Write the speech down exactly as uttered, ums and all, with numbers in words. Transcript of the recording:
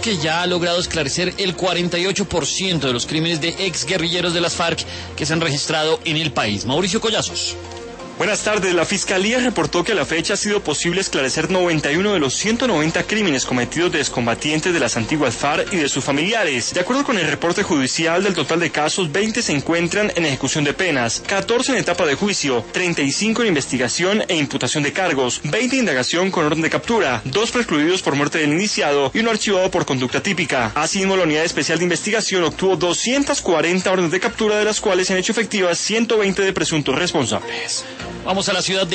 que ya ha logrado esclarecer el cuarenta y ocho por ciento de los crímenes de exguerrilleros de las FARC que se han registrado en el país. Mauricio Collazos. Buenas tardes. La Fiscalía reportó que a la fecha ha sido posible esclarecer noventa y uno de los ciento noventa crímenes cometidos de excombatientes de las antiguas FARC y de sus familiares. De acuerdo con el reporte judicial, del total de casos, veinte se encuentran en ejecución de penas, catorce en etapa de juicio, treinta y cinco en investigación e imputación de cargos, veinte en indagación con orden de captura, dos precluidos por muerte del indiciado y uno archivado por conducta típica. Asimismo, la Unidad Especial de Investigación obtuvo doscientas cuarenta órdenes de captura, de las cuales se han hecho efectivas ciento veinte de presuntos responsables. Vamos a la ciudad de